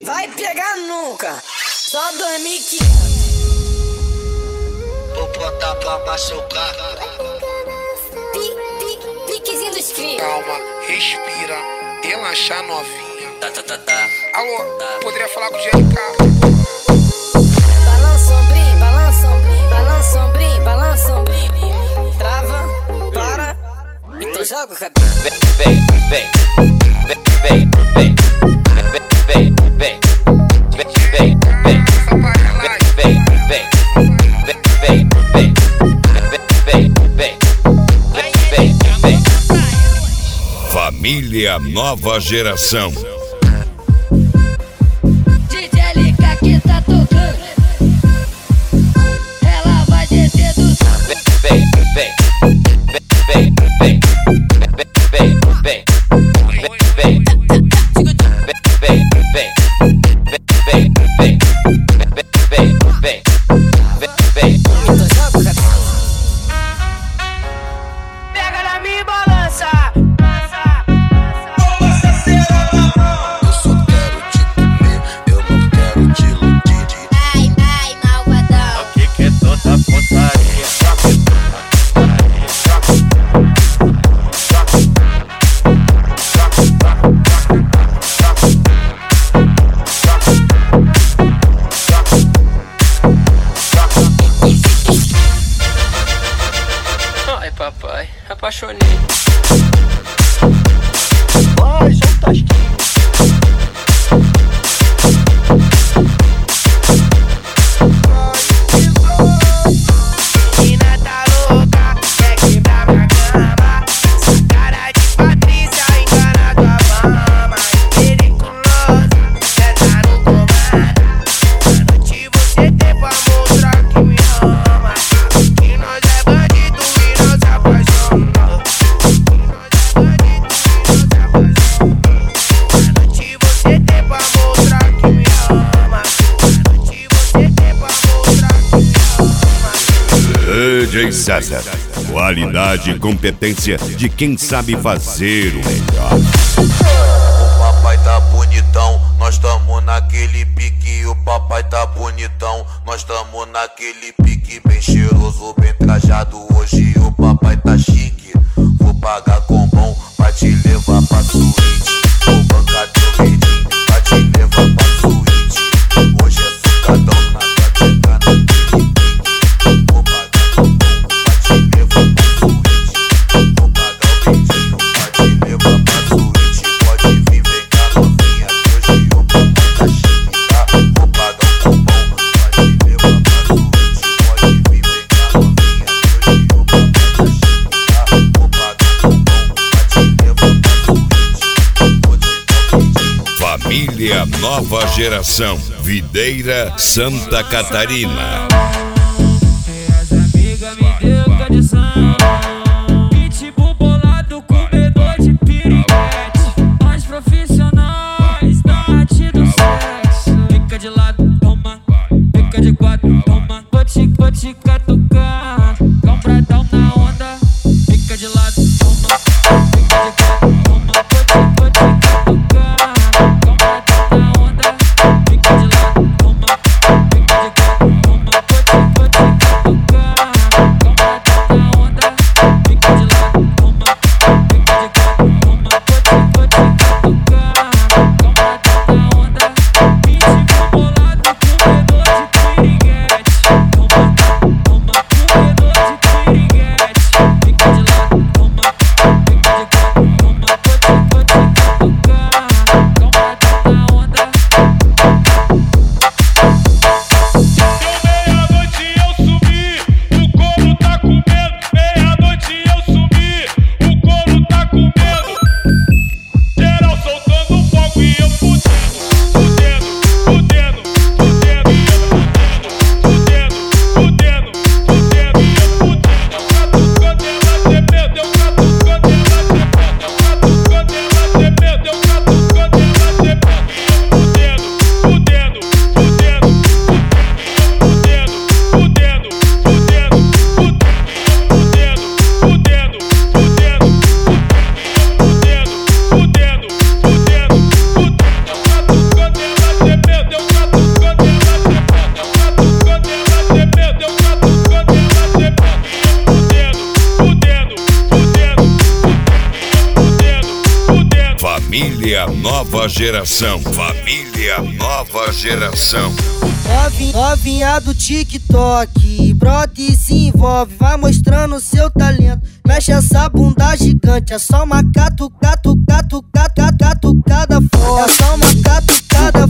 vai pegar nunca. Só dormir que vou botar pra machucar. Piquezinho dos cria. Calma, respira, relaxa novinha. Alô, poderia falar com o GLK? Balança ombrinho, balança ombrinho, balança ombrinho, balança ombrinho. Trava, para, então joga o cabelo. Vem, vem, vem, vem, vem, vem, vem, vem, vem, vem, Família Nova Geração. GLK que tá tocando, ela vai descer do vem, vem, vem, vem, vem, vem, vem, vem, Pega na minha balança. Eu só quero te comer, eu não quero te iludir. Ai, ai, malvadão. O que é toda putaria? Ai, papai, apaixonei. Vai, solta as menina tá louca, quer quebrar minha cama. Essa cara de Patrícia engana tua fama. Periculosa, quer tá no comando. À noite você tem pra mostrar que me ama. Que nós é bandido e não se apaixona. Que nós é bandido e não se apaixona. À noite você tem pra mostrar que me ama. À noite você tem pra mostrar que me ama. DJ César. Qualidade e competência de quem sabe fazer o melhor. O papai tá bonitão, nós tamo naquele pique. O papai tá bonitão, nós tamo naquele pique. Bem cheiroso, bem trajado, hoje o papai tá chique. Vou pagar com bom pra te levar pra suíte. Vou bancar teu beijinho pra te levar pra suíte. Hoje é sucadão na tua tcheca naquele pique. Vou pagar com bom pra te levar pra suíte. Vou pagar o beijinho pra te levar pra suíte. Pode vir, vem cá novinha, que hoje o papai tá chique, tá? Vou pagar um bombom pra te levar pra suíte. Pode vir, vem cá novinha, que hoje o papai tá chique, tá? Vou pagar um bombom pra te levar pra suíte. Vou te dar um beijinho. Família Nova Geração. Videira, Santa Catarina. As amigas me deu condição. Pitbull bolado, comedor de piriguete. Nós profissionais da arte do sexo. Fica de lado, toma. Fica de quatro, toma. Vou te catucar. Compradão na onda. Fica de lado, toma. Fica de quatro, toma. Vou te catucar. Compradão na onda. Fica de lado, toma. Fica de quatro, toma. Vou te catucar. Compradão na onda. Nova Geração. Família Nova Geração. Novinha do TikTok, brota e se envolve, vai mostrando seu talento. Mexe essa bunda gigante, é só uma catucada forte. É só uma catucada